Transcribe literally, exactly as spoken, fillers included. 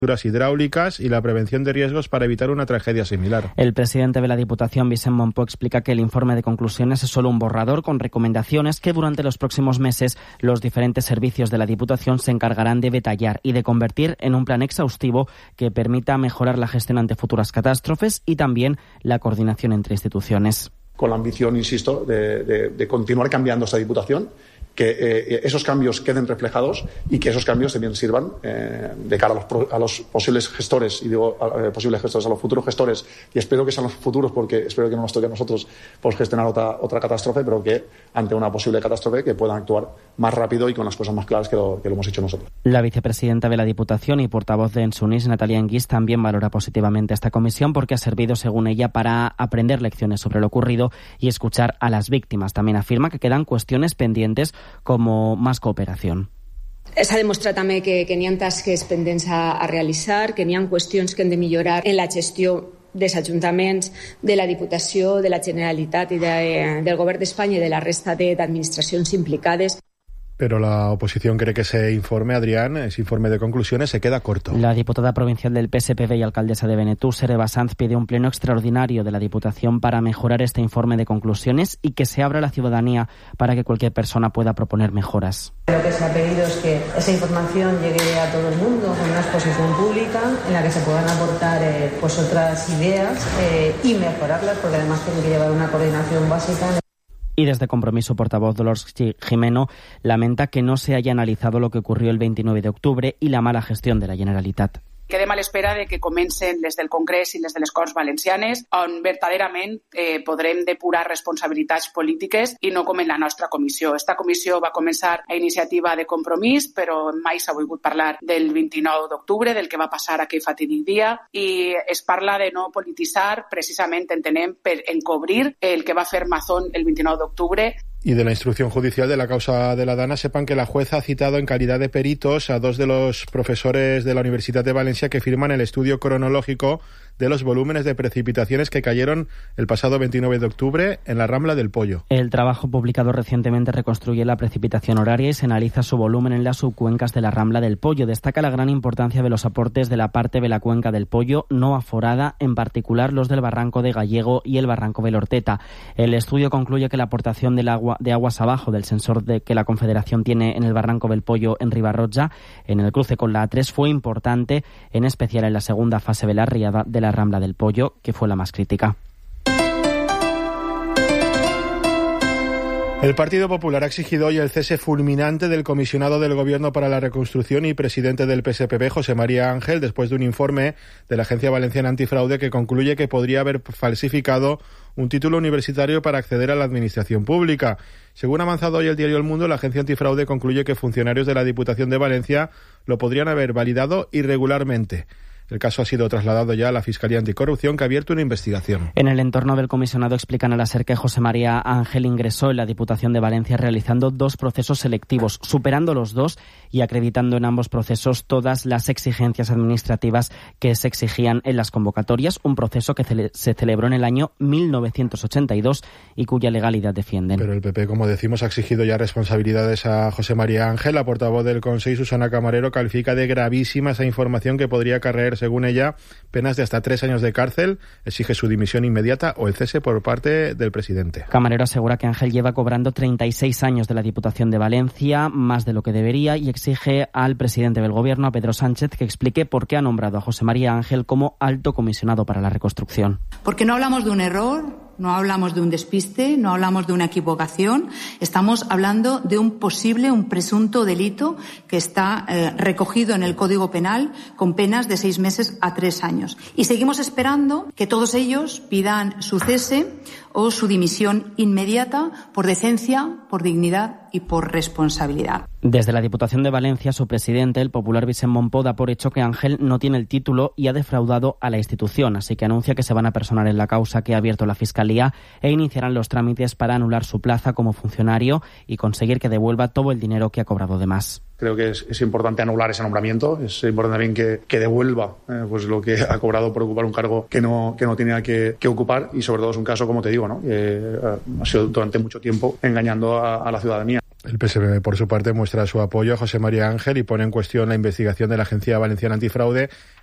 hidráulicas y la prevención de riesgos para evitar una tragedia similar. El presidente de la Diputación, Vicent Monpó, explica que el informe de conclusiones es solo un borrador con recomendaciones que durante los próximos meses los diferentes servicios de la Diputación se encargarán de detallar y de convertir en un plan exhaustivo que permita mejorar la gestión ante futuras catástrofes y también la coordinación entre instituciones. Con la ambición, insisto, de, de, de continuar cambiando esta Diputación, que eh, esos cambios queden reflejados y que esos cambios también sirvan eh, de cara a los, pro, a los posibles gestores, y digo a, posibles gestores, a los futuros gestores, y espero que sean los futuros, porque espero que no nos toque a nosotros pues, gestionar otra, otra catástrofe, pero que ante una posible catástrofe que puedan actuar más rápido y con las cosas más claras que lo, que lo hemos hecho nosotros. La vicepresidenta de la Diputación y portavoz de Ensunish, Natalia Enguís, también valora positivamente esta comisión porque ha servido, según ella, para aprender lecciones sobre lo ocurrido y escuchar a las víctimas. También afirma que quedan cuestiones pendientes como más cooperación. S'ha demostrat també que, que n'hi ha tasques pendents a, a realitzar, que n'hi ha qüestions que hem de millorar en la gestió dels ajuntaments, de la Diputació, de la Generalitat i de, del Govern d'Espanya i de la resta de, d'administracions implicades. Pero la oposición cree que ese informe, Adrián, ese informe de conclusiones, se queda corto. La diputada provincial del P S P V y alcaldesa de Benetús, Ereba Sanz, pide un pleno extraordinario de la Diputación para mejorar este informe de conclusiones y que se abra a la ciudadanía para que cualquier persona pueda proponer mejoras. Lo que se ha pedido es que esa información llegue a todo el mundo con una exposición pública en la que se puedan aportar eh, pues otras ideas eh, y mejorarlas, porque además tiene que llevar una coordinación básica. Y desde Compromiso, portavoz Dolors Jimeno lamenta que no se haya analizado lo que ocurrió el veintinueve de octubre y la mala gestión de la Generalitat. Quedem a l'espera de que comencen les del Congrés i les de les Corts Valencianes, on verdaderament eh, podrem depurar responsabilitats polítiques i no com en la nostra comissió. Esta comissió va començar a iniciativa de Compromís, però mai s'ha volgut parlar del vint-i-nou d'octubre, del que va passar aquell fatídic dia, i es parla de no polititzar, precisament entenem per encobrir el que va fer Mazón el vint-i-nou d'octubre. Y de la instrucción judicial de la causa de la Dana, sepan que la jueza ha citado en calidad de peritos a dos de los profesores de la Universidad de Valencia que firman el estudio cronológico de los volúmenes de precipitaciones que cayeron el pasado veintinueve de octubre en la Rambla del Pollo. El trabajo publicado recientemente reconstruye la precipitación horaria y se analiza su volumen en las subcuencas de la Rambla del Pollo. Destaca la gran importancia de los aportes de la parte de la cuenca del Pollo no aforada, en particular los del Barranco de Gallego y el Barranco del Orteta. El estudio concluye que la aportación del agua, de aguas abajo del sensor de que la Confederación tiene en el Barranco del Pollo en Ribarroja, en el cruce con la A tres, fue importante, en especial en la segunda fase de la riada de la Rambla del Pollo, que fue la más crítica. El Partido Popular ha exigido hoy el cese fulminante del comisionado del Gobierno para la Reconstrucción y presidente del P S P V, José María Ángel, después de un informe de la Agencia Valenciana Antifraude que concluye que podría haber falsificado un título universitario para acceder a la administración pública. Según ha avanzado hoy el diario El Mundo, la Agencia Antifraude concluye que funcionarios de la Diputación de Valencia lo podrían haber validado irregularmente. El caso ha sido trasladado ya a la Fiscalía Anticorrupción, que ha abierto una investigación. En el entorno del comisionado explican a la SER que José María Ángel ingresó en la Diputación de Valencia realizando dos procesos selectivos, superando los dos y acreditando en ambos procesos todas las exigencias administrativas que se exigían en las convocatorias, un proceso que cele- se celebró en el año mil novecientos ochenta y dos y cuya legalidad defienden. Pero el P P, como decimos, ha exigido ya responsabilidades a José María Ángel. La portavoz del Consejo, Susana Camarero, califica de gravísima esa información que podría acarrear, según ella, penas de hasta tres años de cárcel. Exige su dimisión inmediata o el cese por parte del presidente. Camarero asegura que Ángel lleva cobrando treinta y seis años de la Diputación de Valencia, más de lo que debería, y exige al presidente del Gobierno, a Pedro Sánchez, que explique por qué ha nombrado a José María Ángel como alto comisionado para la reconstrucción. Porque no hablamos de un error, no hablamos de un despiste, no hablamos de una equivocación, estamos hablando de un posible, un presunto delito que está eh, recogido en el Código Penal con penas de seis meses a tres años. Y seguimos esperando que todos ellos pidan su cese o su dimisión inmediata por decencia, por dignidad y por responsabilidad. Desde la Diputación de Valencia, su presidente, el popular Vicent Monpó, da por hecho que Ángel no tiene el título y ha defraudado a la institución, así que anuncia que se van a personar en la causa que ha abierto la Fiscalía e iniciarán los trámites para anular su plaza como funcionario y conseguir que devuelva todo el dinero que ha cobrado de más. Creo que es, es importante anular ese nombramiento, es importante también que, que devuelva eh, pues lo que ha cobrado por ocupar un cargo que no, que no tenía que, que ocupar, y sobre todo es un caso, como te digo, ¿no? que eh, ha sido durante mucho tiempo engañando a, a la ciudadanía. El P S P B, por su parte, muestra su apoyo a José María Ángel y pone en cuestión la investigación de la Agencia Valenciana Antifraude